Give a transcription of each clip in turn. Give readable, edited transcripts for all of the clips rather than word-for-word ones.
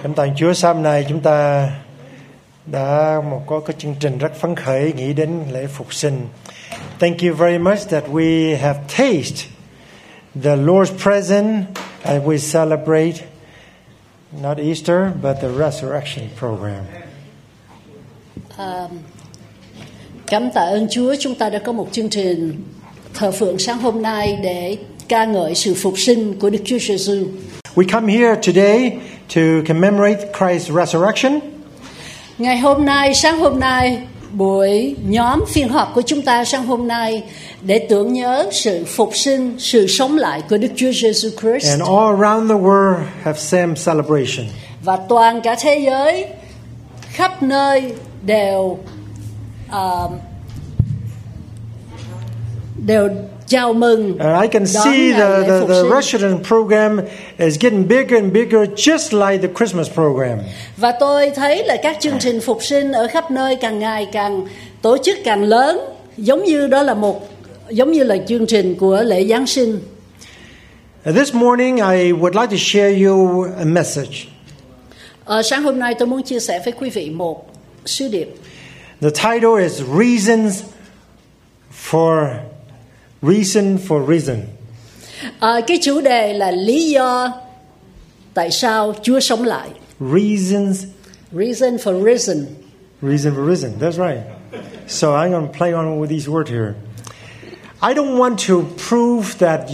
Cảm tạ Chúa, sáng nay chúng ta đã có cái chương trình rất phấn khởi nghĩ đến lễ phục sinh. Thank you very much that we have tasted the Lord's presence as we celebrate not Easter but the resurrection program. Cảm tạ ơn Chúa, chúng ta đã có một chương trình thờ phượng sáng hôm nay để ca ngợi sự phục sinh của Đức Chúa Giêsu. We come here today to commemorate Christ's resurrection. Ngày hôm nay, sáng hôm nay, buổi nhóm phiên họp của chúng ta sáng hôm nay để tưởng nhớ sự phục sinh, sự sống lại của Đức Chúa Giêsu Christ. And all around the world have same celebration. Và toàn cả thế giới, khắp nơi đều chào mừng. And I can see the resurrection program is getting bigger and bigger, just like the Christmas program. Và tôi thấy là các chương trình phục sinh ở khắp nơi càng ngày càng tổ chức càng lớn, giống như là chương trình của lễ Giáng sinh. This morning I would like to share you a message. Sáng hôm nay tôi muốn chia sẻ với quý vị một sứ điệp. The title is Reason for Reason. Cái chủ đề là lý do tại sao Chúa sống lại. Reason for risen. Reason for risen. That's right. So I'm going to play on with these words here. I don't want to prove that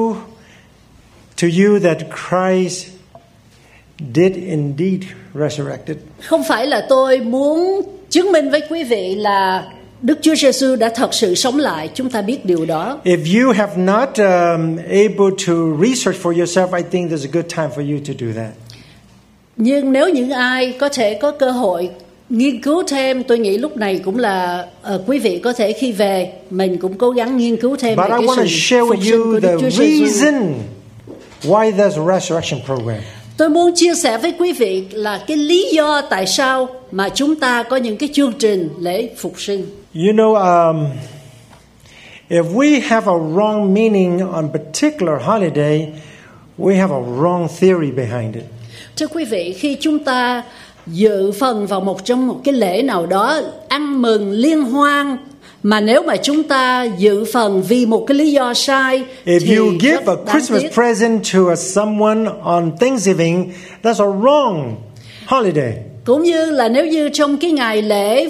that Christ did indeed resurrected. Không phải là tôi muốn chứng minh với quý vị là Đức Chúa Giêsu đã thật sự sống lại, chúng ta biết điều đó. If you have not able to research for yourself, I think there's a good time for you to do that. Nhưng nếu những ai có thể có cơ hội nghiên cứu thêm, tôi nghĩ lúc này cũng là quý vị có thể khi về mình cũng cố gắng nghiên cứu thêm về cái sự phục sinh của Đức Chúa Giêsu. Why there's a resurrection program? Tôi muốn chia sẻ với quý vị là cái lý do tại sao mà chúng ta có những cái chương trình lễ phục sinh. You know, if we have a wrong meaning on particular holiday, we have a wrong theory behind it. Thưa quý vị, khi chúng ta dự phần vào trong một cái lễ nào đó ăn mừng liên hoan, mà nếu mà chúng ta dự phần vì một cái lý do sai, if you give a Christmas present to someone on Thanksgiving, that's a wrong holiday. Cũng như là nếu như trong cái ngày lễ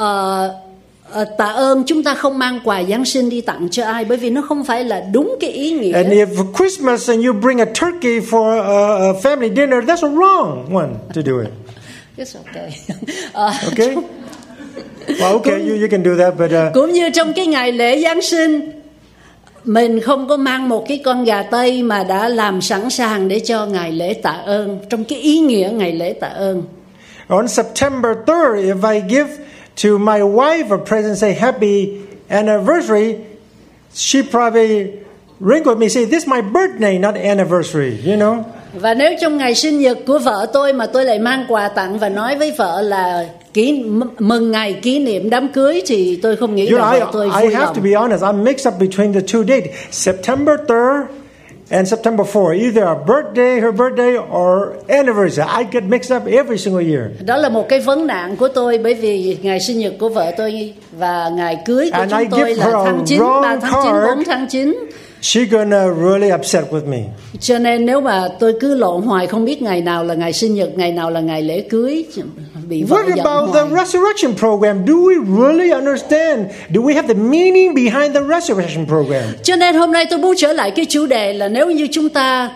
tạ ơn chúng ta không mang quà Giáng sinh đi tặng cho ai, bởi vì nó không phải là đúng cái ý nghĩa. And if Christmas and you bring a turkey for a family dinner, that's a wrong one to do it. It's okay. Okay. Well, okay, you can do that, but cũng như trong cái ngày lễ Giáng sinh, mình không có mang một cái con gà Tây mà đã làm sẵn sàng để cho ngày lễ tạ ơn, trong cái ý nghĩa ngày lễ tạ ơn. On September 3rd, if I give to my wife a present, say happy anniversary, she probably ring with me, say this is my birthday, not anniversary, you know. Và nếu trong ngày sinh nhật của vợ tôi mà tôi lại mang quà tặng và nói với vợ là mừng ngày kỷ niệm đám cưới, thì tôi không nghĩ là vợ tôi vui lòng. I have to be honest, I'm mixed up between the two dates, September 3rd and September 4th, either a birthday, her birthday, or anniversary. I get mixed up every single year. Đó là một cái vấn nạn của tôi, bởi vì ngày sinh nhật của vợ tôi và ngày cưới của chúng tôi là tháng 9, 3 tháng 9, 4 tháng 9. She's gonna really upset with me. Cho nên nếu mà tôi cứ lộn hoài không biết ngày nào là ngày sinh nhật, ngày nào là ngày lễ cưới, bị vợ giận. What about the resurrection program? Do we really understand? Do we have the meaning behind the resurrection program? Cho nên hôm nay tôi muốn trở lại cái chủ đề là nếu như chúng ta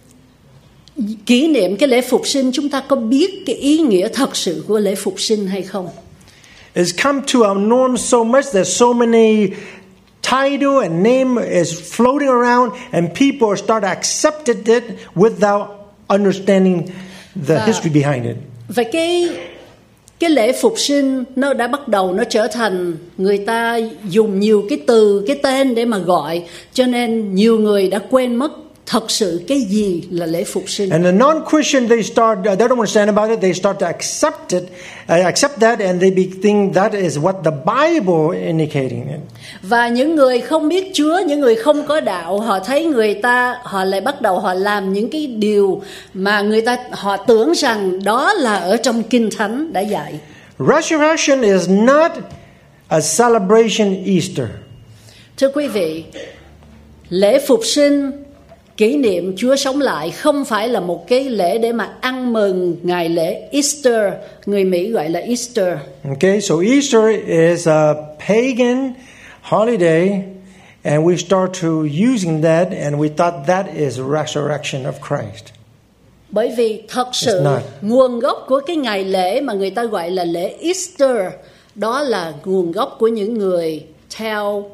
kỷ niệm cái lễ phục sinh, chúng ta có biết cái ý nghĩa thật sự của lễ phục sinh hay không? It's come to our norm so much that so many title and name is floating around, and people start accepting it without understanding the history behind it. Và cái lễ phục sinh nó đã bắt đầu, nó trở thành người ta dùng nhiều cái từ, cái tên để mà gọi, cho nên nhiều người đã quên mất thật sự cái gì là lễ phục sinh. And the non-Christian, they don't understand about it. They start to accept that, and they think that is what the Bible indicating it. Và những người không biết Chúa, những người không có đạo, họ thấy họ lại bắt đầu họ làm những cái điều mà họ tưởng rằng đó là ở trong Kinh Thánh đã dạy. Resurrection is not a celebration Easter. Thưa quý vị, lễ phục sinh kỷ niệm Chúa sống lại không phải là một cái lễ để mà ăn mừng ngày lễ Easter, người Mỹ gọi là Easter. Okay, so Easter is a pagan holiday, and we start to using that, and we thought that is resurrection of Christ. Bởi vì thật sự nguồn gốc của cái ngày lễ mà người ta gọi là lễ Easter, đó là nguồn gốc của những người theo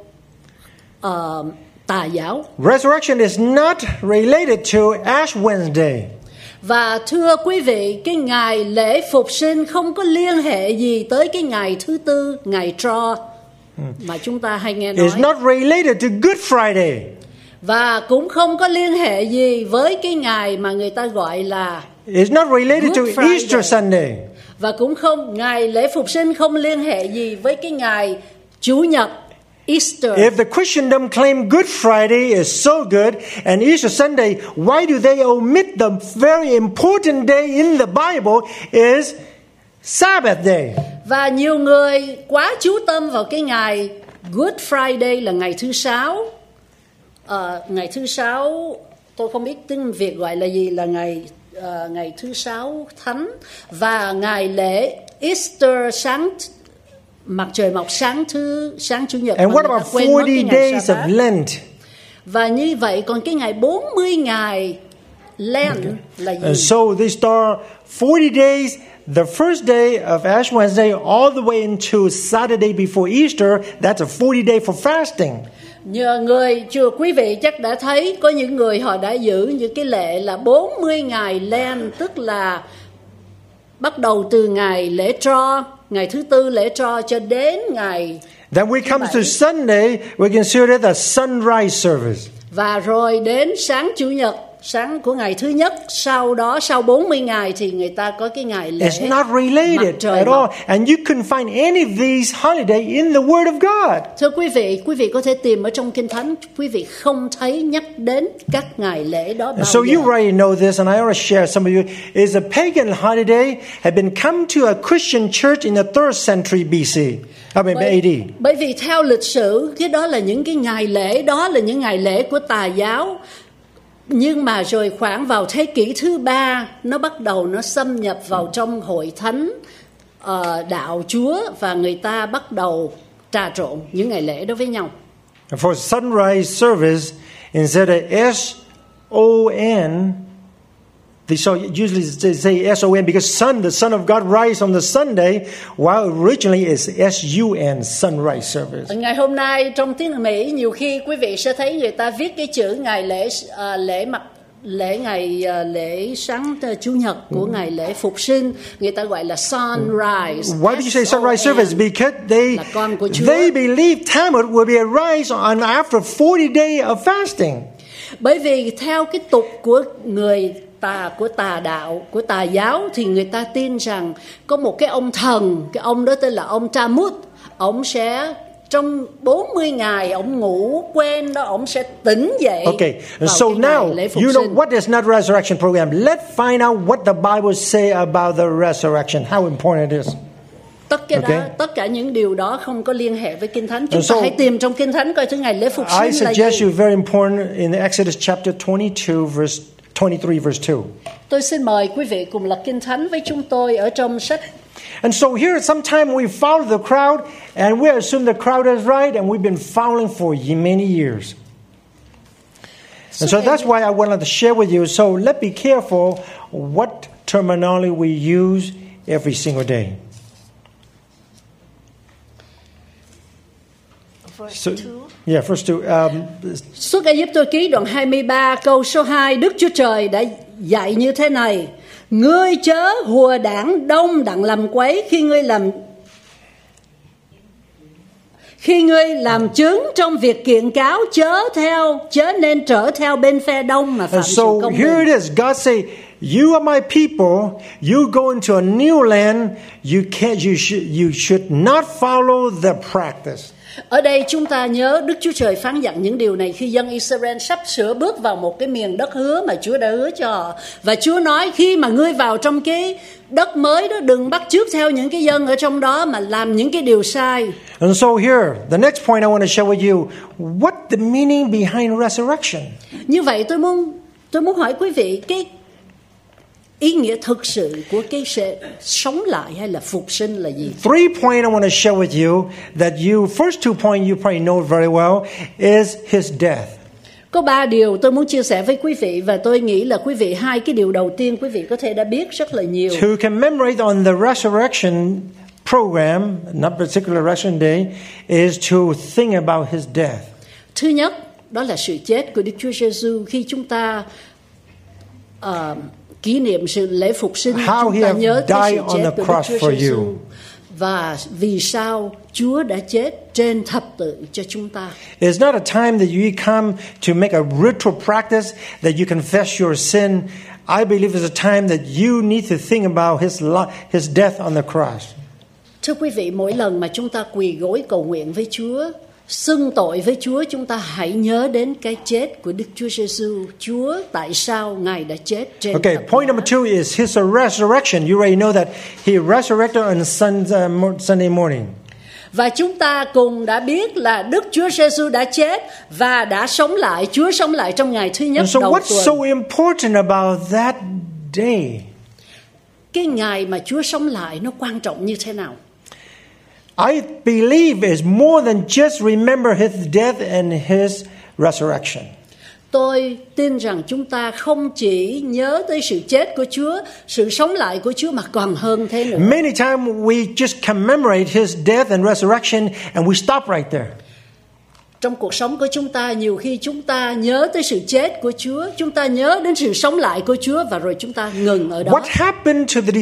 Tà giáo. Resurrection is not related to Ash Wednesday. Và thưa quý vị, cái ngày lễ phục sinh không có liên hệ gì tới cái ngày thứ tư, ngày Tro mà chúng ta hay nghe nói. It's not related to Good Friday. Và cũng không có liên hệ gì với cái ngày mà người ta gọi là It's not related to Easter Sunday. Và cũng ngày lễ phục sinh không liên hệ gì với cái ngày Chủ nhật Easter. If the Christendom claim Good Friday is so good and Easter Sunday, why do they omit the very important day in the Bible is Sabbath day? Và nhiều người quá chú tâm vào cái ngày Good Friday là ngày thứ sáu. Ngày thứ sáu tôi không biết tiếng Việt gọi là gì, là ngày thứ sáu thánh, và ngày lễ Easter mặt trời mọc sáng Chủ nhật. And what about 40 days of Lent? Và như vậy còn cái ngày 40 ngày Lent là gì? And so they start 40 days, the first day of Ash Wednesday all the way into Saturday before Easter. That's a 40 day for fasting. Quý vị chắc đã thấy có những người họ đã giữ những cái lệ là 40 ngày Lent, tức là bắt đầu từ ngày lễ Tro, ngày thứ tư lễ Tro cho đến ngày. Then we come to Sunday, we consider it a sunrise service. Và rồi đến sáng Chủ nhật, sáng của ngày thứ nhất, sau đó sau 40 ngày thì người ta có cái ngày lễ. It's not related at all, and you couldn't find any of these holidays in the Word of God. Thưa quý vị có thể tìm ở trong Kinh Thánh, quý vị không thấy nhắc đến các ngày lễ đó bao so giờ. You already know this, and I want to share some of you. Is a pagan holiday had been come to a Christian church in the 3rd century BC. AD. Bởi vì theo lịch sử, cái đó là những cái ngày lễ, đó là những ngày lễ của Tà giáo. Nhưng mà rồi khoảng vào thế kỷ thứ 3, nó bắt đầu nó xâm nhập vào trong hội thánh đạo Chúa, và người ta bắt đầu trà trộn những ngày lễ đó với nhau. For sunrise service, instead of S-O-N, they usually say S-O-N because the Son of God rise on the Sunday, while originally it's S-U-N, sunrise service. Ngày hôm nay trong tiếng Mỹ nhiều khi quý vị sẽ thấy người ta viết cái chữ ngày lễ sáng Chủ nhật của ngày lễ phục sinh, người ta gọi là sunrise. Why do you say sunrise service? Because they believe Talmud will be arise on after 40 days of fasting. Bởi vì theo cái tục của Tà đạo, của Tà giáo, thì người ta tin rằng có một cái ông thần, cái ông đó tên là ông Tammuz, ông sẽ trong 40 ngày ông ngủ quên đó, ông sẽ tỉnh dậy. Okay, so now you know what is not resurrection program. Let's find out what the Bible say about the resurrection. How important it is. Tất cả những điều đó không có liên hệ với Kinh Thánh. Chúng ta hãy tìm trong Kinh Thánh coi thứ ngày lễ phục sinh là gì. I suggest you very important in Exodus chapter 22 verse 23 verse 2. Tôi xin mời quý vị cùng lật Kinh Thánh với chúng tôi ở trong sách. And so here sometimes we follow the crowd and we assume the crowd is right, and we've been following for many years. And so that's why I wanted to share with you. So let's be careful what terminology we use every single day. Verse 2. Xuất Ai-cập ký đoạn 23 câu số 2, Đức Chúa Trời đã dạy như thế này: ngươi chớ hùa đảng đông đặng làm quấy khi Khi ngươi làm chứng trong việc kiện cáo, chớ nên trở theo bên phe đông mà phạm sự công bình. So here it is. God say, you are my people. You go into a new land. You should not follow the practice. Ở đây chúng ta nhớ Đức Chúa Trời phán dặn những điều này khi dân Israel sắp sửa bước vào một cái miền đất hứa mà Chúa đã hứa cho họ. Và Chúa nói khi mà ngươi vào trong cái đất mới đó, đừng bắt chước theo những cái dân ở trong đó mà làm những cái điều sai. And so here, the next point I want to share with you, what the meaning behind resurrection? Như vậy tôi muốn hỏi quý vị, cái ý nghĩa thực sự của cái sống lại hay là phục sinh là gì? 3 points I want to share with you that first 2 points you probably know very well is his death. Có 3 điều tôi muốn chia sẻ với quý vị và tôi nghĩ là quý vị 2 cái điều đầu tiên quý vị có thể đã biết rất là nhiều. To commemorate on the resurrection program, not particular resurrection day, is to think about his death. Thứ nhất, đó là sự chết của Đức Chúa Giêsu khi chúng ta kỷ niệm sự lễ phục sinh, chúng ta nhớ tới sự chết của Đức Chúa Giêsu và vì sao Chúa đã chết trên thập tự cho chúng ta. It's not a time that you come to make a ritual practice that you confess your sin. I believe it's a time that you need to think about his death on the cross. Thưa quý vị, mỗi lần mà chúng ta quỳ gối cầu nguyện với Chúa, xưng tội với Chúa, chúng ta hãy nhớ đến cái chết của Đức Chúa Giêsu. Chúa tại sao Ngài đã chết trên thập tự? Point number 2 is his resurrection. You already know that he resurrected on Sunday morning. Và chúng ta cùng đã biết là Đức Chúa Giêsu đã chết và đã sống lại. Chúa sống lại trong ngày thứ nhất đầu tuần. What's so important about that day? Cái ngày mà Chúa sống lại nó quan trọng như thế nào? I believe it's more than just remember his death and his resurrection. Tôi tin rằng chúng ta không chỉ nhớ tới sự chết của Chúa, sự sống lại của Chúa mà còn hơn thế nữa. Many times we just commemorate his death and resurrection and we stop right there. Trong cuộc sống của chúng ta, nhiều khi chúng ta nhớ tới sự chết của Chúa, chúng ta nhớ đến sự sống lại của Chúa và rồi chúng ta ngừng ở đó. What happened to the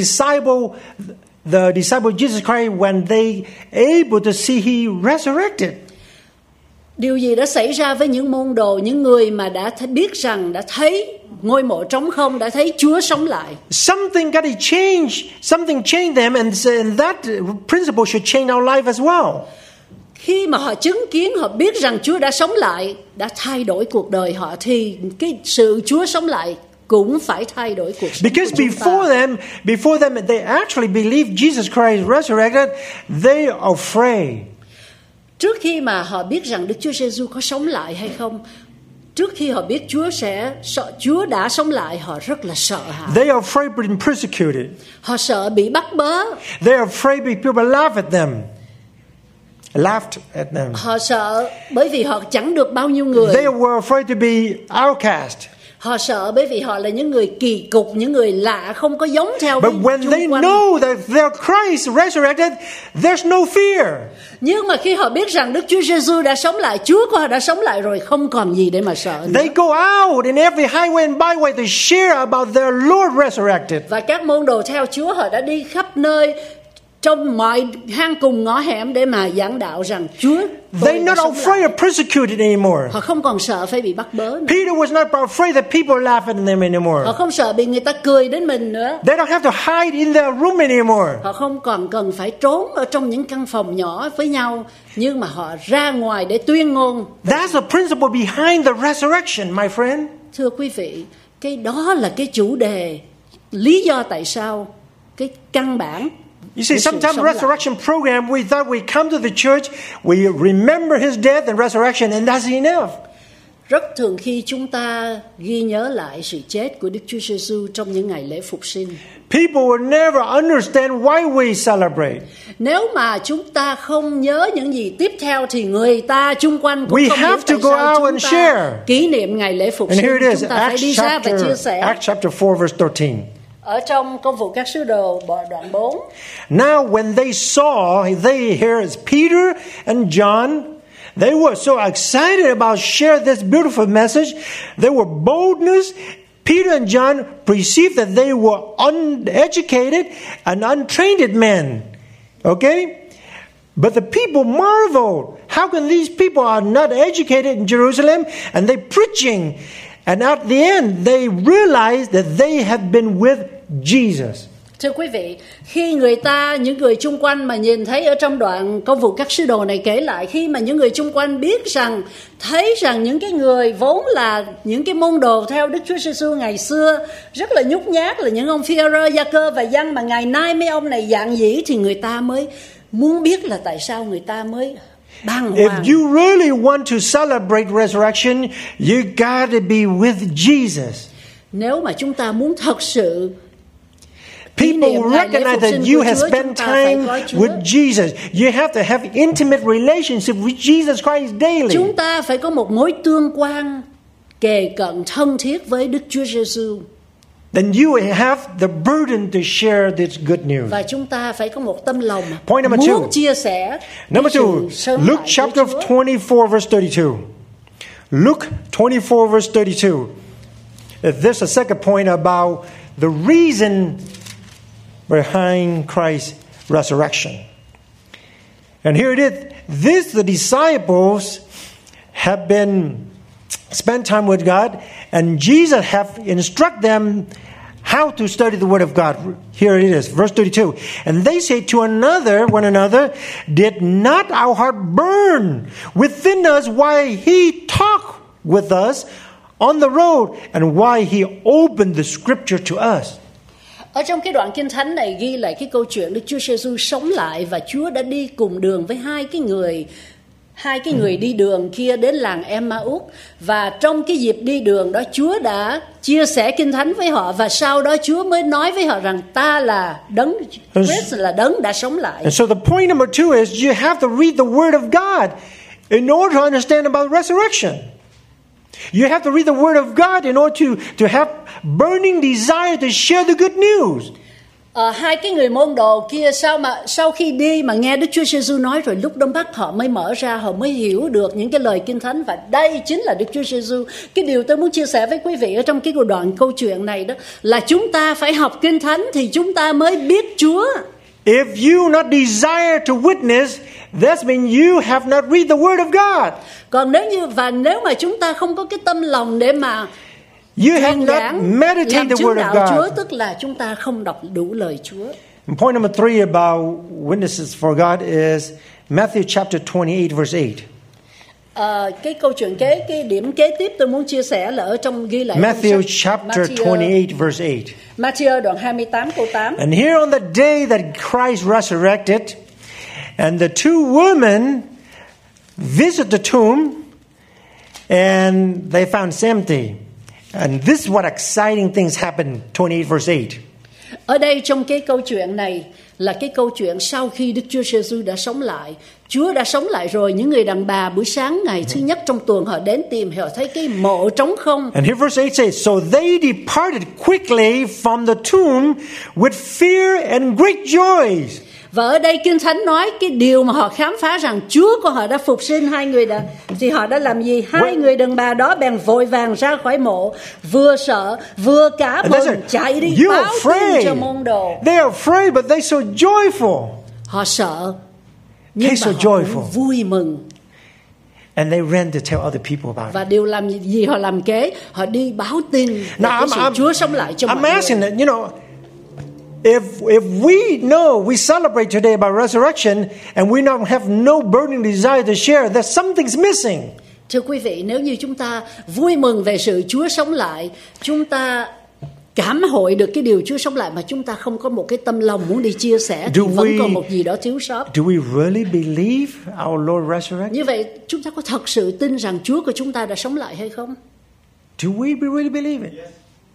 disciple Jesus Christ when they able to see he resurrected? Điều gì đã xảy ra với những môn đồ, những người mà đã biết rằng, đã thấy ngôi mộ trống không, đã thấy Chúa sống lại? Something got to change. Something changed them, and that principle should change our life as well. Khi mà họ chứng kiến, họ biết rằng Chúa đã sống lại, đã thay đổi cuộc đời họ, thì cái sự Chúa sống lại cũng phải thay đổi cuộc sống Because của chúng ta. before them, they actually believed Jesus Christ resurrected. They are afraid. Trước khi mà họ biết rằng Đức Chúa Giêsu có sống lại hay không, trước khi họ biết Chúa đã sống lại, họ rất là sợ hãi. They are afraid of being persecuted. Họ sợ bị bắt bớ. They are afraid people laughed at them. Họ sợ bởi vì họ chẳng được bao nhiêu người. They were afraid to be outcast. Họ sợ bởi vì họ là những người kỳ cục, những người lạ, không có giống theo với But when chung they quanh. know that their Christ resurrected, there's no fear. Nhưng mà khi họ biết rằng Đức Chúa Giêsu đã sống lại, Chúa của họ đã sống lại rồi, không còn gì để mà sợ nữa. They go out in every highway and byway to share about their Lord resurrected. Và các môn đồ theo Chúa, họ đã đi khắp nơi trong mọi hang cùng ngõ hẻm để mà giảng đạo rằng Chúa. They're not afraid of persecuted anymore. Họ không còn sợ phải bị bắt bớ nữa. Peter was not afraid that people laugh at them anymore. Họ không sợ bị người ta cười đến mình nữa. They don't have to hide in their room anymore. Họ không còn cần phải trốn ở trong những căn phòng nhỏ với nhau, nhưng mà họ ra ngoài để tuyên ngôn. That's the principle behind the resurrection, my friend. Thưa quý vị, cái đó là cái chủ đề, lý do tại sao, cái căn bản. You see, sometimes resurrection program, we thought we come to the church, we remember his death and resurrection, and that's enough. Rất thường khi chúng ta ghi nhớ lại sự chết của Đức Chúa Giêsu trong những ngày lễ phục sinh. People will never understand why we celebrate. Nếu mà chúng ta không nhớ những gì tiếp theo thì người ta chung quanh cũng không hiểu tại sao chúng ta kỷ niệm ngày lễ phục sinh. Chúng ta phải đi ra và chia sẻ. Acts chapter 4 verse 13. Ở trong Công vụ các sứ đồ đoạn 4. Now when they saw, they hear Peter and John, they were so excited about sharing this beautiful message. They were boldness. Peter and John perceived that they were uneducated and untrained men. Okay? But the people marveled how can these people are not educated in Jerusalem and they preaching, and at the end they realize that they have been with Jesus. Thưa quý vị, khi những người chung quanh mà nhìn thấy ở trong đoạn Công vụ các sứ đồ này kể lại, khi mà những người chung quanh thấy rằng những cái người vốn là những cái môn đồ theo Đức Chúa Giêsu ngày xưa rất là nhút nhát, là những ông Phi-e-rơ, Gia-cơ và Giăng, mà ngày nay mấy ông này dạng dĩ, thì người ta mới muốn biết là tại sao người ta mới bàng hoàng. If you really want to celebrate resurrection, you got to be with Jesus. Nếu mà chúng ta muốn thật sự people recognize that you have spent time with Jesus. You have to have intimate relationship with Jesus Christ daily. Chúng ta phải có một mối tương quan kề cận thân thiết với Đức Chúa Giêsu. Then you have the burden to share this good news. Và chúng ta phải có một tâm lòng Point number muốn two. chia sẻ. Number two, Luke chapter 24 verse 32. Luke 24 verse 32. There's a second point about the reason behind Christ's resurrection. And here it is. The disciples have been spent time with God, and Jesus have instructed them how to study the Word of God. Here it is, verse 32. And they say to one another, did not our heart burn within us while He talked with us on the road, and while He opened the Scripture to us? Ở trong cái đoạn Kinh Thánh này ghi lại cái câu chuyện Đức Chúa Giêsu sống lại và Chúa đã đi cùng đường với hai cái người đi đường kia đến làng Emma-út, và trong cái dịp đi đường đó Chúa đã chia sẻ Kinh Thánh với họ, và sau đó Chúa mới nói với họ rằng ta là đấng, Christ là đấng đã sống lại. And so the point number 2 is you have to read the Word of God in order to understand about resurrection. You have to read the Word of God in order to have burning desire to share the good news. Hai cái người môn đồ kia sau khi đi mà nghe Đức Chúa Giêsu nói rồi, lúc đó mắt họ mới mở ra, họ mới hiểu được những cái lời Kinh Thánh, và đây chính là Đức Chúa Giêsu. Cái điều tôi muốn chia sẻ với quý vị ở trong cái đoạn câu chuyện này đó là chúng ta phải học Kinh Thánh thì chúng ta mới biết Chúa. If you not desire to witness, that means you have not read the Word of God. Còn nếu mà chúng ta không có cái tâm lòng để mà you have not meditated the Word of God. Chúa, tức là chúng ta không đọc đủ lời Chúa. And point number 3 about witnesses for God is Matthew chapter 28 verse 8. Cái câu chuyện cái điểm kế tiếp tôi muốn chia sẻ là ở trong ghi lại Matthew chapter 28 verse 8. Matthew đoạn 28 câu 8. And here on the day that Christ resurrected, and the two women visit the tomb, and they found it's empty. And this is what exciting things happened, 28 verse 8. Ở đây trong cái câu chuyện này là cái câu chuyện sau khi Đức Chúa Giêsu đã sống lại. Chúa đã sống lại rồi, những người đàn bà buổi sáng ngày thứ nhất trong tuần họ đến tìm, họ thấy cái mộ trống không. And here verse 8 says, so they departed quickly from the tomb with fear and great joy. Và ở đây Kinh Thánh nói cái điều mà họ khám phá rằng Chúa của họ đã phục sinh thì họ đã làm gì? Hai người đàn bà đó bèn vội vàng ra khỏi mộ, vừa sợ vừa cả mừng chạy đi báo tin cho môn đồ. They are afraid, but they so joyful. Họ sợ nhưng mà họ vui mừng. And they ran to tell other people about it. Và điều làm gì họ làm kế? Họ đi báo tin về cái sự Chúa sống lại cho mọi người. I'm asking that, if we know we celebrate today about resurrection and we don't have no burning desire to share, that something's missing. Thưa quý vị, nếu như chúng ta vui mừng về sự Chúa sống lại, chúng ta cảm hội được cái điều Chúa sống lại mà chúng ta không có một cái tâm lòng muốn đi chia sẻ, thì vẫn còn một gì đó thiếu sót. Do we really believe our Lord resurrected? Như vậy, chúng ta có thật sự tin rằng Chúa của chúng ta đã sống lại hay không? Do we really believe it?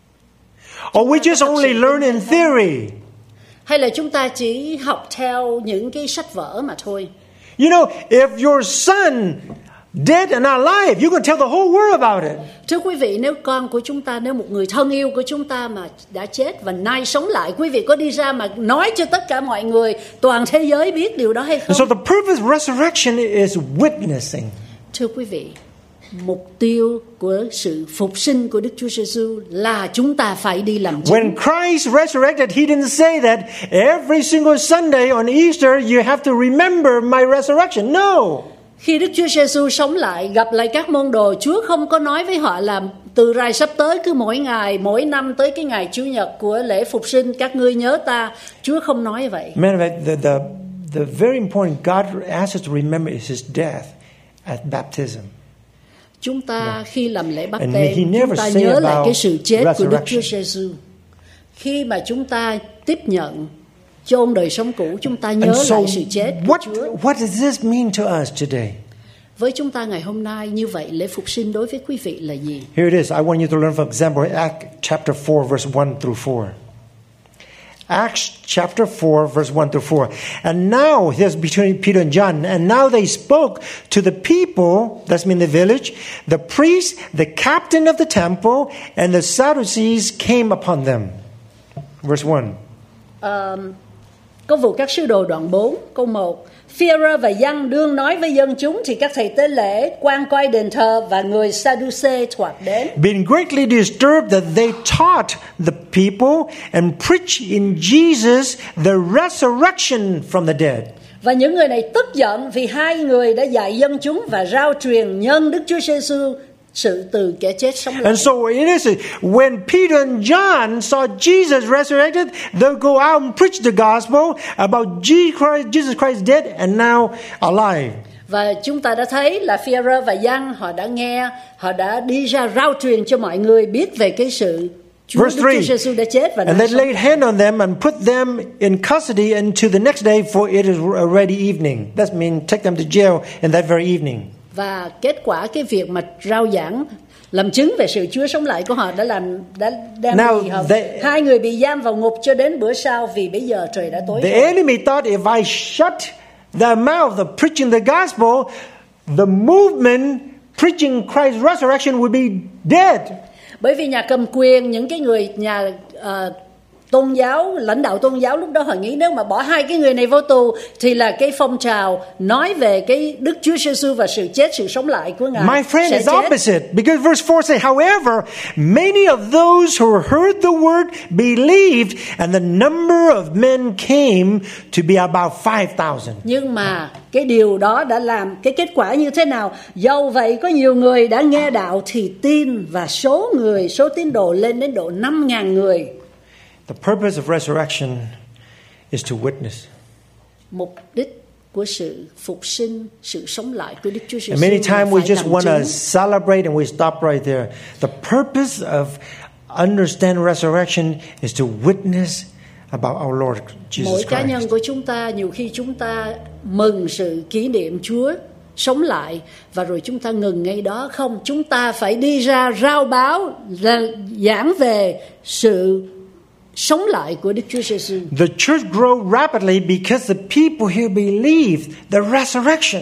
Or we just only learn in theory? Hay là chúng ta chỉ học theo những cái sách vở mà thôi? If your son dead and alive, you can tell the whole world about it. Thưa quý vị, nếu con của chúng ta, nếu một người thân yêu của chúng ta mà đã chết và nay sống lại, quý vị có đi ra mà nói cho tất cả mọi người, toàn thế giới biết điều đó hay không? So the purpose of resurrection is witnessing. Thưa quý vị, mục tiêu của sự phục sinh của Đức Chúa Giêsu là chúng ta phải đi làm chứng. When Christ resurrected, he didn't say that every single Sunday on Easter you have to remember my resurrection. No. Khi Đức Chúa Giêsu sống lại, gặp lại các môn đồ, Chúa không có nói với họ là từ rày sắp tới cứ mỗi ngày, mỗi năm tới cái ngày Chủ nhật của lễ phục sinh các ngươi nhớ ta. Chúa không nói vậy. The very important God asks us to remember is His death at baptism. Chúng ta khi làm lễ báp têm, chúng ta nhớ lại cái sự chết của Đức Chúa Giêsu. Khi mà chúng ta tiếp nhận chôn đời sống cũ, chúng ta nhớ lại sự chết của Chúa. What does this mean to us today? Với chúng ta ngày hôm nay như vậy, lễ phục sinh đối với quý vị là gì? Here it is. I want you to learn from example Acts chapter 4 verse 1 through 4. Acts chapter 4 verse 1 through 4. And now, here's between Peter and John, and now they spoke to the people, that's mean the village, the priests, the captain of the temple, and the Sadducees came upon them. Verse 1. Câu vụ các sứ đồ đoạn 4, câu 1. Phi-e-rơ và Giăng đương nói với dân chúng thì các thầy tế lễ, quan coi đền thờ và người Sa-đu-xê thoạt đến. Being greatly disturbed that they taught the people and preached in Jesus the resurrection from the dead. Và những người này tức giận vì hai người đã dạy dân chúng và rao truyền nhân Đức Chúa Giêsu sự từ kẻ chết sống lại. And so it is when Peter and John saw Jesus resurrected, they'll go out and preach the gospel about Jesus Christ dead and now alive. Và chúng ta đã thấy là Phi-e-rơ và Giăng họ đã nghe, họ đã đi ra rao truyền cho mọi người biết về cái sự Đức Chúa Giêsu đã chết và and they laid hand on them and put them in custody until the next day, for it is already evening. That means take them to jail in that very evening. Và kết quả cái việc mà rao giảng làm chứng về sự Chúa sống lại của họ đã đem hai người bị giam vào ngục cho đến bữa sau, vì bây giờ trời đã tối. The enemy thought if I shut their mouth of preaching the gospel, the movement preaching Christ's resurrection would be dead. Bởi vì nhà cầm quyền, những cái người tôn giáo, lãnh đạo tôn giáo lúc đó họ nghĩ nếu mà bỏ hai cái người này vô tù thì là cái phong trào nói về cái Đức Chúa Giêsu và sự chết, sự sống lại của Ngài. My friend, it's opposite, because verse 4 says, however, many of those who heard the word believed, and the number of men came to be about 5,000. Nhưng mà cái điều đó đã làm cái kết quả như thế nào? Dầu vậy có nhiều người đã nghe đạo thì tin, và số tín đồ lên đến độ 5,000 người. The purpose of resurrection is to witness. Mục đích của sự phục sinh, sự sống lại của Đức Chúa Giêsu. And many times we just want to celebrate and we stop right there. The purpose of understanding resurrection is to witness about our Lord Jesus Christ. Mỗi cá nhân của chúng ta, nhiều khi chúng ta mừng sự kỷ niệm Chúa sống lại và rồi chúng ta ngừng ngay đó. Không, chúng ta phải đi ra rao báo, giảng về sự sống lại của Đức Chúa Giêsu. The church grew rapidly because the people here believed the resurrection.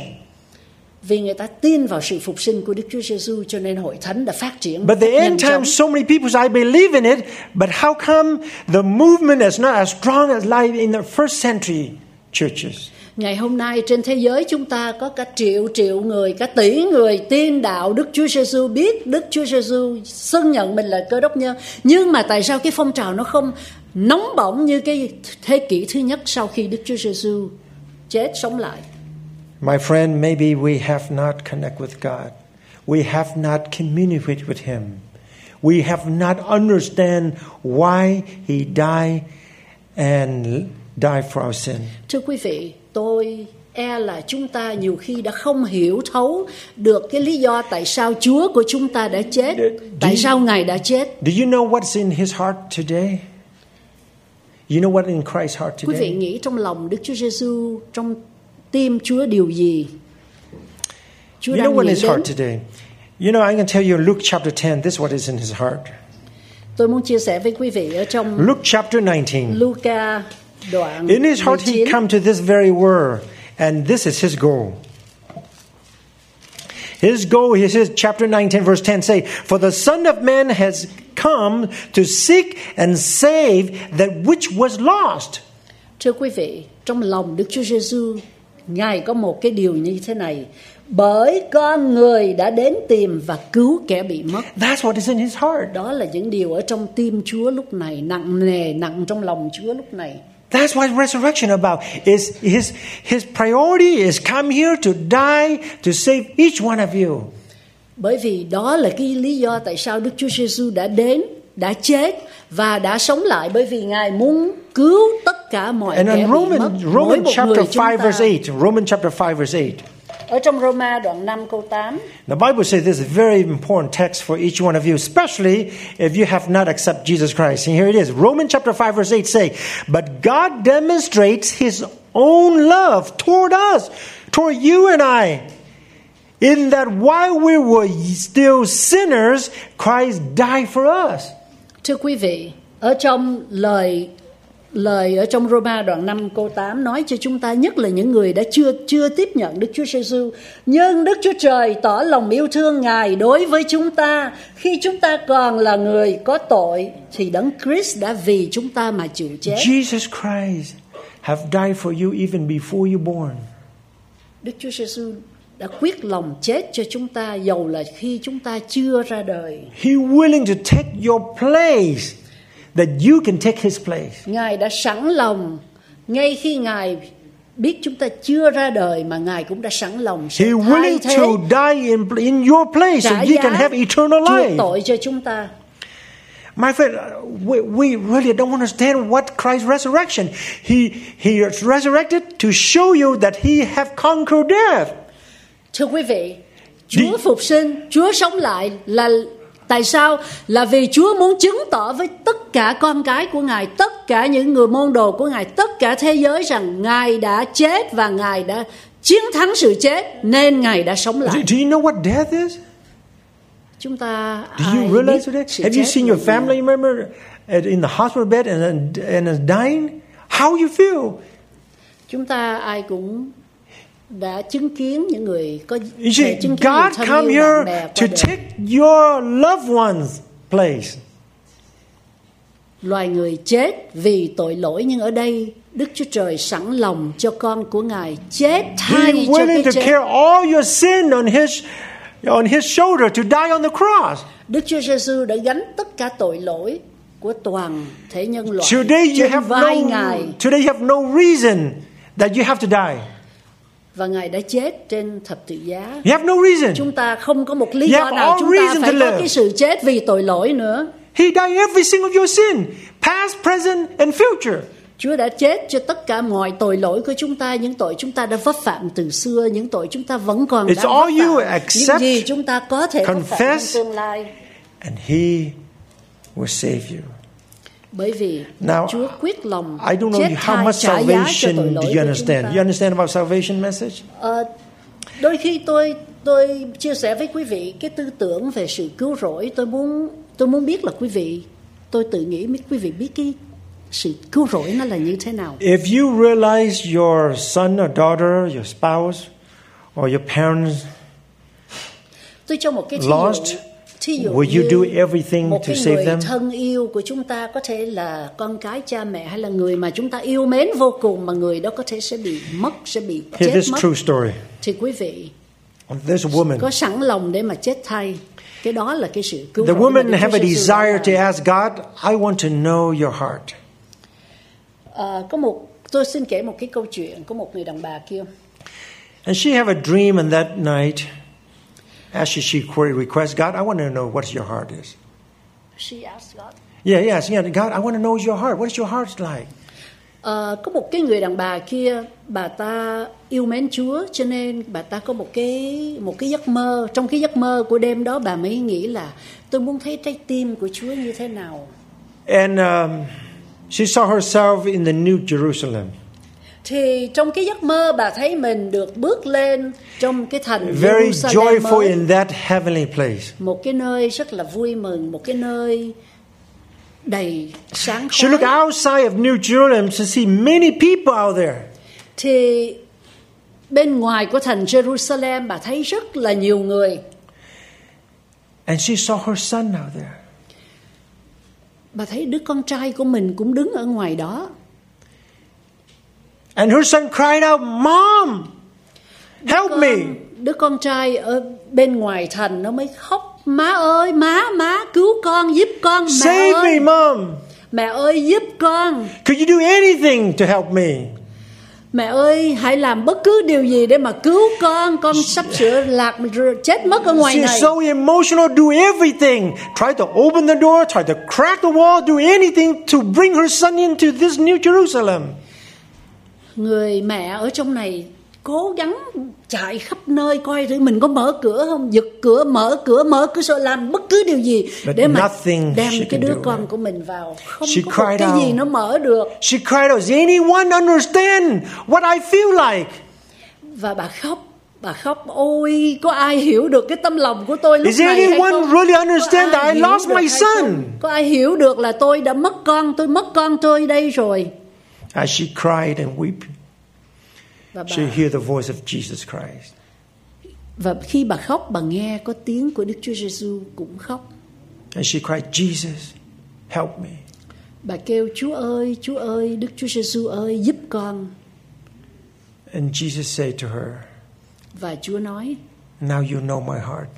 Vì người ta tin vào sự phục sinh của Đức Chúa Giêsu cho nên hội thánh đã phát triển. But the end time, so many people say, I believe in it, but how come the movement is not as strong as like in the first century churches? Ngày hôm nay trên thế giới chúng ta có cả triệu người, cả tỷ người tin đạo Đức Chúa Giêsu, biết Đức Chúa Giêsu, xưng nhận mình là Cơ Đốc nhân. Nhưng mà tại sao cái phong trào nó không nóng bỏng như cái thế kỷ thứ nhất sau khi Đức Chúa Giêsu chết sống lại? My friend, maybe we have not connected with God. We have not communicated with Him. We have not understand why He died and died for our sin. Thưa quý vị, tôi là chúng ta nhiều khi đã không hiểu thấu được cái lý do tại sao Chúa của chúng ta đã chết, tại sao Ngài đã chết. Do you know what's in His heart today? You know what in Christ's heart today? Quý vị nghĩ trong lòng Đức Chúa Giêsu, trong tim Chúa điều gì? Chúa you know what in His heart today? You know, I can tell you Luke chapter 10, this is what is in His heart. Tôi muốn chia sẻ với quý vị ở trong Luke chapter 19. Luca đoạn in His heart 19. He come to this very word, and this is His goal. His goal, he says, chapter 19, verse 10 say, for the Son of Man has come to seek and save that which was lost. Thưa quý vị, trong lòng Đức Chúa Giêsu, Ngài có một cái điều như thế này: bởi con người đã đến tìm và cứu kẻ bị mất. That's what is in His heart. Đó là những điều ở trong tim Chúa lúc này, nặng nề, nặng trong lòng Chúa lúc này. That's what resurrection about. Is his priority is come here to die to save each one of you. Bởi vì đó là cái lý do tại sao Đức Chúa Giêsu đã đến, đã chết và đã sống lại, bởi vì Ngài muốn cứu tất cả mọi kẻ bị mất. Romans chapter 5 verse 8. Romans chapter 5 verse 8. Ở trong Roma đoạn 5 câu 8. The Bible says this is a very important text for each one of you, especially if you have not accepted Jesus Christ. And here it is. Romans chapter 5 verse 8 say, "But God demonstrates his own love toward us, toward you and I, in that while we were still sinners, Christ died for us." Thưa quý vị, ở trong lời ở trong Roma đoạn 5 câu 8 nói cho chúng ta, nhất là những người đã chưa tiếp nhận Đức Chúa Giêsu, nhưng Đức Chúa Trời tỏ lòng yêu thương Ngài đối với chúng ta khi chúng ta còn là người có tội, thì Đấng Christ đã vì chúng ta mà chịu chết. Jesus Christ have died for you even before you born. Đức Chúa Giêsu đã quyết lòng chết cho chúng ta dầu là khi chúng ta chưa ra đời. He willing to take your place, that you can take his place. Ngài đã sẵn lòng, ngay khi Ngài biết chúng ta chưa ra đời mà Ngài cũng đã sẵn lòng sẽ He thay willing thế, to die in your place so you can have eternal chuộc life. tội cho chúng ta. My friend, we really don't understand what Christ's resurrection. He resurrected to show you that he have conquered death. Thưa quý vị, Chúa phục sinh, Chúa sống lại là tại sao? Là vì Chúa muốn chứng tỏ với tất cả con cái của Ngài, tất cả những người môn đồ của Ngài, tất cả thế giới rằng Ngài đã chết và Ngài đã chiến thắng sự chết, nên Ngài đã sống lại. Do you know what death is? Chúng ta Do you realize that? Have you seen your family member in the hospital bed and dying? How you feel? Chúng ta ai cũng đã chứng kiến những người có You see, God come here to take your loved one's place. Loài người chết vì tội lỗi, nhưng ở đây Đức Chúa Trời sẵn lòng cho con của Ngài chết thay He cho cái willing to chết. carry all your sin on his shoulder to die on the cross. Đức Chúa Giêsu đã gánh tất cả tội lỗi của toàn thể nhân loại Today you trên vai Ngài. Today you have no reason that you have to die. Và Ngài đã chết trên thập tự giá. You have no reason. Chúng ta không có một lý You do have nào all chúng ta reason phải to có live. cái sự chết vì tội lỗi nữa. He died every single of your sin, past, present, and future. Chúa đã chết cho tất cả mọi tội lỗi của chúng ta, những tội chúng ta đã vấp phạm từ xưa, những tội chúng ta vẫn còn đang vấp phạm, những gì chúng ta có thể vấp phạm trong tương lai. And he will save you. Bởi vì Now, Chúa quyết lòng I don't know chết how thay much trả giá cho salvation tội do lỗi you của understand? chúng You ta. understand about salvation message? Đôi khi tôi chia sẻ với quý vị cái tư tưởng về sự cứu rỗi. Tôi muốn biết là tôi tự nghĩ quý vị biết cái sự cứu rỗi nó là như thế nào. If you realize your son or daughter, your spouse, or your parents Tôi cho một cái thí dụ will you do everything một to cái save người them? thân yêu của chúng ta, có thể là con cái, cha mẹ, hay là người mà chúng ta yêu mến vô cùng, mà người đó có thể sẽ bị mất, sẽ bị chết Here's this mất. true story. Thì quý vị There's a woman. có sẵn lòng để mà chết thay. Cái đó là cái sự cứu The rỗi mà woman Đức have a Chúa Giêsu đã desire làm. to ask God, I want to know your heart. Tôi xin kể một cái câu chuyện của một người đàn bà kia. And she have a dream, and that night, as she requests God, I want to know what your heart is. She asked God. Yeah, God, I want to know your heart. What is your heart like? Có một cái người đàn bà kia, bà ta yêu mến Chúa, cho nên bà ta có một cái giấc mơ. Trong cái giấc mơ của đêm đó, bà mới nghĩ là tôi muốn thấy trái tim của Chúa như thế nào. And she saw herself in the New Jerusalem. Thì trong cái giấc mơ, bà thấy mình được bước lên trong cái thành Very Jerusalem joyful mới. in that heavenly place. Một cái nơi rất là vui mừng, một cái nơi đầy sáng She khói. looked outside of New Jerusalem to see many people out there. Thì bên ngoài của thành Jerusalem, bà thấy rất là nhiều người. And she saw her son out there. Bà thấy đứa con trai của mình cũng đứng ở ngoài đó. And her son cried out, Mom, help me. Đứa con trai ở bên ngoài thành nó mới khóc, má ơi, má cứu con, giúp con, mẹ Save ơi. me, Mom. Mẹ ơi, giúp con. Could you do anything to help me? Mẹ ơi, hãy làm bất cứ điều gì để mà cứu con sắp sửa chết mất ở ngoài này. She's so emotional, do everything. Try to open the door, try to crack the wall, do anything to bring her son into this New Jerusalem. Người mẹ ở trong này cố gắng chạy khắp nơi coi thử mình có mở cửa không, giật cửa, mở cửa sổ, làm bất cứ điều gì để mà đem cái đứa con của mình vào. Không có một cái gì nó mở được. She cried out, does anyone understand what I feel like? Và bà khóc, ôi, có ai hiểu được cái tâm lòng của tôi lúc Is này hay anyone không? really understand that I lost my son? Có ai hiểu được là tôi đã mất con tôi đây rồi? As she cried and wept, she heard the voice of Jesus Christ. Và khi bà khóc, bà nghe có tiếng của Đức Chúa Giêsu cũng khóc. And she cried, Jesus, help me. Bà kêu, Chúa ơi, Đức Chúa Giêsu ơi, giúp con. And Jesus said to her, và Chúa nói, now you know my heart.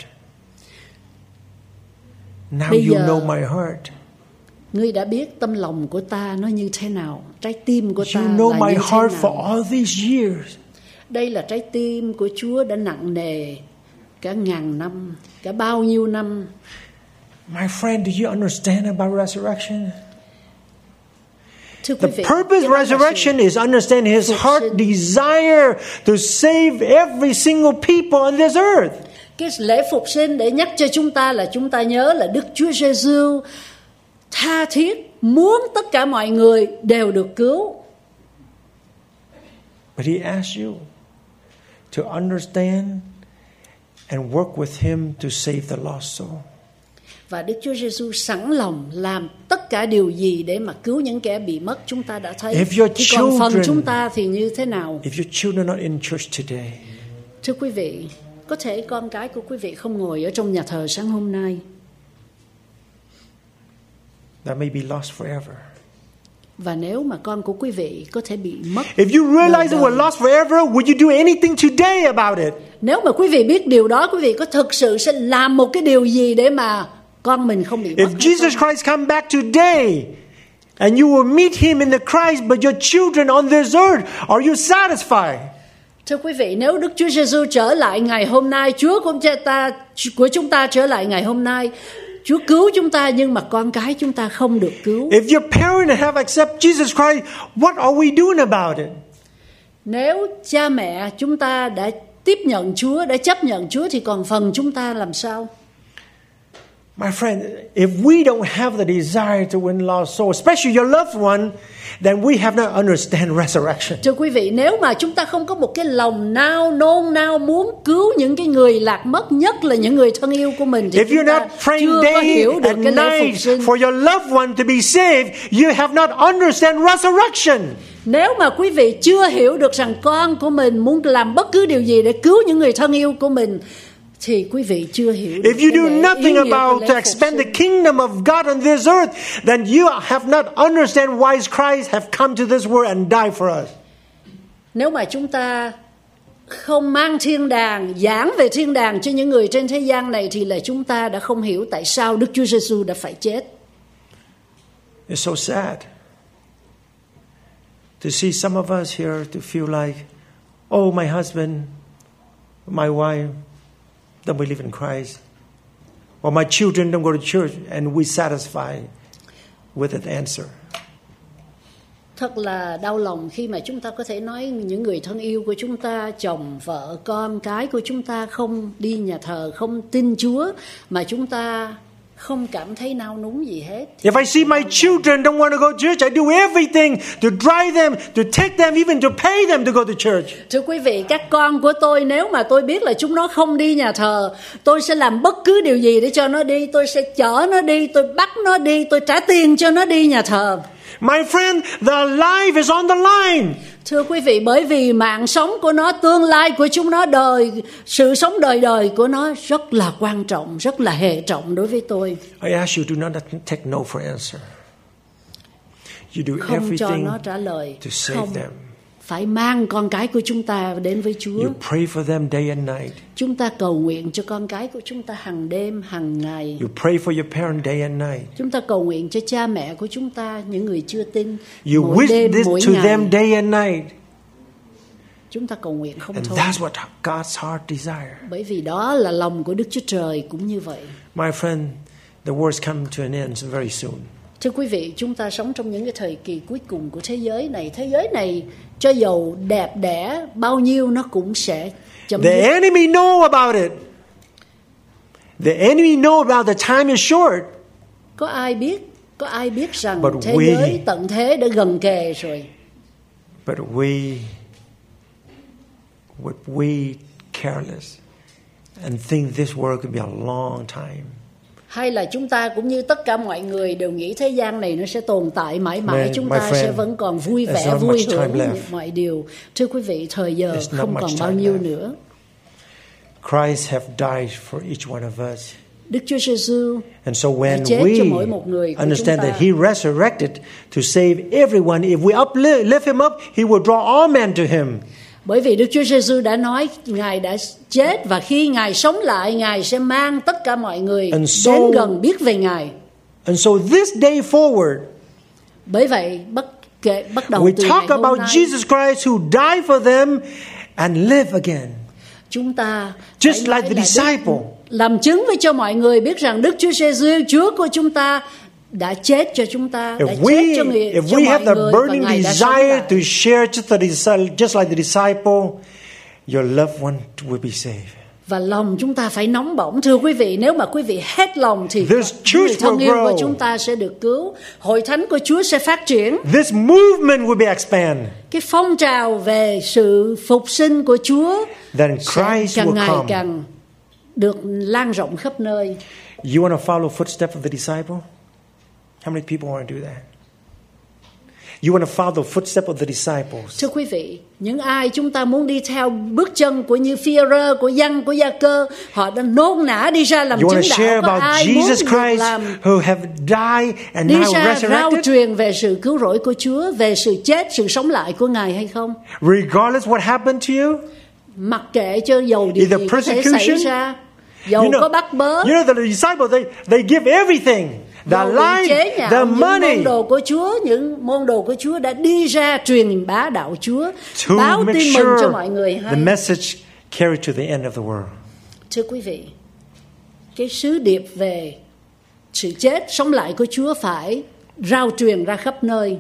Now bây you giờ, know my heart. Ngươi đã biết tâm lòng của ta nó như thế nào, trái tim của ta You know là my như heart thế for nào. all these years. Đây là trái tim của Chúa đã nặng nề cả ngàn năm, cả bao nhiêu năm. My friend, do you understand about resurrection? Thưa quý vị, The purpose of resurrection is understand His heart desire to save every single people on this earth. Cái lễ phục sinh để nhắc cho chúng ta là chúng ta nhớ là Đức Chúa Giêsu tha thiết muốn tất cả mọi người đều được cứu. But He asks you to understand and work with Him to save the lost soul. Và Đức Chúa Giêsu sẵn lòng làm tất cả điều gì để mà cứu những kẻ bị mất, chúng ta đã thấy. Thì còn phần chúng ta thì như thế nào? If your children are not in church today, thưa quý vị, có thể con cái của quý vị không ngồi ở trong nhà thờ sáng hôm nay. that may be lost forever. Và nếu mà con của quý vị có thể bị mất. If you realize it was lost forever, would you do anything today about it? Nếu mà quý vị biết điều đó, quý vị có thực sự sẽ làm một cái điều gì để mà con mình không bị mất? If Jesus Christ come back today and you will meet Him in the Christ, but your children on this earth, are you satisfied? Thưa quý vị, nếu Đức Chúa Giêsu trở lại ngày hôm nay, Chúa của chúng ta trở lại ngày hôm nay, Chúa cứu chúng ta nhưng mà con cái chúng ta không được cứu. If your parents have accepted Jesus Christ, what are we doing about it? Nếu cha mẹ chúng ta đã tiếp nhận Chúa, đã chấp nhận Chúa thì còn phần chúng ta làm sao? My friend, if we don't have the desire to win lost souls, especially your loved one, then we have not understand resurrection. Thưa quý vị, nếu mà chúng ta không có một cái lòng nôn nao muốn cứu những cái người lạc mất, nhất là những người thân yêu của mình, thì chúng ta chưa có hiểu được cái lễ phục sinh. For your loved one to be saved, you have not understand resurrection. Nếu mà quý vị chưa hiểu được rằng con của mình muốn làm bất cứ điều gì để cứu những người thân yêu của mình, thì quý vị chưa hiểu được. If you do nothing about to expand the kingdom of God on this earth, then you have not understand why Christ have come to this world and died for us. Nếu mà chúng ta không mang thiên đàng, giảng về thiên đàng cho những người trên thế gian này, thì là chúng ta đã không hiểu tại sao Đức Chúa Giêsu đã phải chết. It's so sad to see some of us here to feel like, oh, my husband, my wife don't believe in Christ, or my children don't go to church, and we satisfied with that answer. Thật là đau lòng khi mà chúng ta có thể nói những người thân yêu của chúng ta, chồng, vợ, con cái của chúng ta không đi nhà thờ, không tin Chúa, mà chúng ta không cảm thấy nao núng gì hết. If I see my children don't want to go to church, I do everything to drive them, to take them, even to pay them to go to church. Thưa quý vị, các con của tôi, nếu mà tôi biết là chúng nó không đi nhà thờ, tôi sẽ làm bất cứ điều gì để cho nó đi. Tôi sẽ chở nó đi, tôi bắt nó đi, tôi trả tiền cho nó đi nhà thờ. My friend, the life is on the line. Thưa quý vị, bởi vì mạng sống của nó, tương lai của chúng nó, sự sống đời của nó rất là quan trọng, rất là hệ trọng đối với tôi. I ask you, do not take no for answer. You do Không cho everything nó trả lời, to save không, them. phải mang con cái của chúng ta đến với Chúa. You pray for them day and night. Chúng ta cầu nguyện cho con cái của chúng ta hàng đêm, hàng ngày. You pray for your parents day and night. Chúng ta cầu nguyện cho cha mẹ của chúng ta, những người chưa tin, You mỗi wish đêm, this mỗi to ngày. them day and night. Chúng ta cầu nguyện không And thôi. that's what God's heart desire. Bởi vì đó là lòng của Đức Chúa Trời cũng như vậy. My friend, the world's come to an end very soon. Thưa quý vị, chúng ta sống trong những cái thời kỳ cuối cùng của thế giới này. Thế giới này cho dầu đẹp đẽ bao nhiêu nó cũng sẽ chấm The dứt. enemy know about it. The enemy know about the time is short. Có ai biết rằng But thế we- giới tận thế đã gần kề rồi. But we careless and think this world could be a long time. Hay là chúng ta cũng như tất cả mọi người đều nghĩ thế gian này nó sẽ tồn tại mãi mãi, Man, chúng my ta friend, sẽ vẫn còn vui there's vẻ, not vui much time hưởng left. mọi điều. Thưa quý vị, thời giờ There's not không much còn time bao nhiêu left. nữa. Christ have died for each one of us. Đức Chúa Giêsu And so when chết cho mỗi we một người của understand chúng that ta. He resurrected to save everyone, if we lift Him up, He will draw all men to Him. Bởi vì Đức Chúa Giêsu đã nói Ngài đã chết và khi Ngài sống lại, Ngài sẽ mang tất cả mọi người And so- đến gần biết về Ngài. And so this day forward, Bởi vậy bắt đầu we từ talk ngày hôm about nay, Jesus Christ who died for them and live again. chúng ta Just phải like nói the là disciple. làm chứng với cho mọi người biết rằng Đức Chúa Giêsu, Chúa của chúng ta đã chết cho chúng ta, đã chết cho If cho we mọi have the người và burning Ngài đã sống desire lại. to share just like the disciple, your loved one will be saved. Và lòng chúng ta phải nóng bỏng. Thưa quý vị, nếu mà quý vị hết lòng thì This người church thân will yêu của grow. chúng ta sẽ được cứu. Hội thánh của Chúa sẽ phát triển. This movement will be expanded. Cái phong trào về sự phục sinh của Chúa Then sẽ Christ càng will ngày come. càng được lan rộng khắp nơi. You want to follow footsteps of the disciple? How many people want to do that? You want to follow the footsteps of the disciples? Thưa quý vị, những ai chúng ta muốn đi theo bước chân của như Phi-e-rơ, của Giăng, của Gia-cơ, họ đã nôn nã đi ra làm You want chứng to share đạo. Có about ai muốn Jesus được Christ làm who have died and đi now ra rao resurrected? truyền về sự cứu rỗi của Chúa, về sự chết, sự sống lại của Ngài hay không? Regardless what happened to you? Mặc kệ cho dầu điều Either gì có thể xảy persecution, ra, dầu có bắt bớ, the disciples, they give everything. The dầu bị chế life, nhạo, the những money môn đồ của Chúa đã đi ra truyền bá đạo Chúa, to báo make tin mừng cho sure mọi người the hay. message carried to the end of the world. Thưa quý vị, cái sứ điệp về sự chết sống lại của Chúa phải rao truyền ra khắp nơi.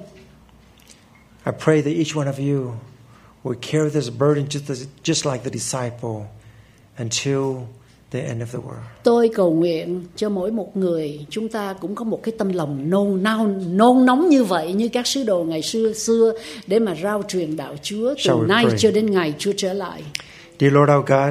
I pray that each one of you will carry this burden just like the disciple until the end of the world. Tôi cầu nguyện cho mỗi một người chúng ta cũng có một cái tâm lòng nôn nóng như vậy, như các sứ đồ ngày xưa để mà rao truyền đạo Chúa từ Shall we nay pray? cho đến ngày Chúa trở lại. Dear Lord our God,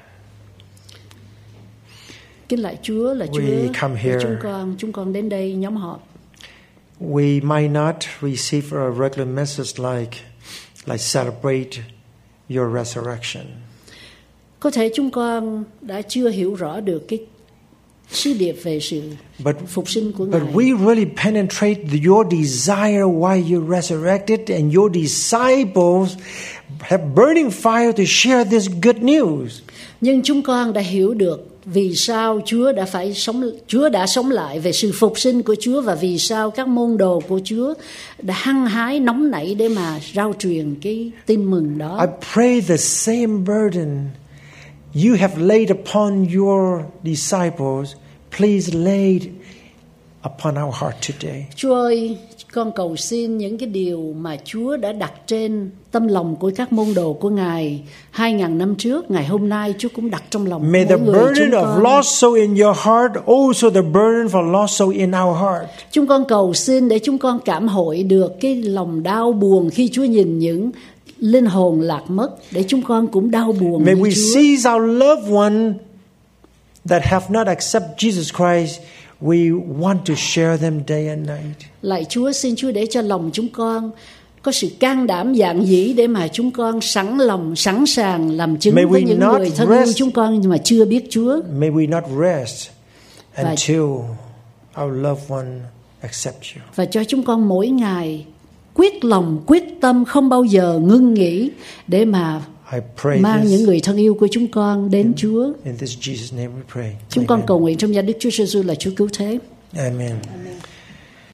Kính lạy Chúa là Chúa, We come here. chúng con đến đây nhóm họp. we might not receive a regular message like celebrate your resurrection. Có thể chúng con đã chưa hiểu rõ được cái sứ điệp về sự phục sinh của But Ngài. we really penetrate your desire why you resurrected, and your disciples have burning fire to share this good news. Nhưng chúng con đã hiểu được vì sao Chúa đã sống lại, về sự phục sinh của Chúa, và vì sao các môn đồ của Chúa đã hăng hái nóng nảy để mà rao truyền cái tin mừng đó. I pray the same burden you have laid upon your disciples, please lay it upon our heart today. Chúa ơi, con cầu xin những cái điều mà Chúa đã đặt trên tâm lòng của các môn đồ của Ngài 2.000 năm trước, ngày hôm nay Chúa cũng đặt trong lòng May the mỗi người burden chúng of con. lost soul in your heart, also the burden for lost soul in our heart. Chúng con cầu xin để chúng con cảm hội được cái lòng đau buồn khi Chúa nhìn những linh hồn lạc mất, để chúng con cũng đau buồn May như we Chúa. seize our loved one that have not accepted Jesus Christ. We want to share them day and night. Lạy Chúa, xin Chúa để cho lòng chúng con có sự can đảm dạn dĩ để mà chúng con sẵn sàng làm chứng May với we những not người thân yêu rest. chúng con mà chưa biết Chúa. May we not rest until our loved one accepts you. Và cho chúng con mỗi ngày quyết lòng, quyết tâm, không bao giờ ngưng nghỉ để mà mang những người thân yêu của chúng con đến Chúa. In this Jesus name we pray. Chúng con cầu nguyện trong danh Đức Chúa Giêsu là Chúa cứu thế. Amen.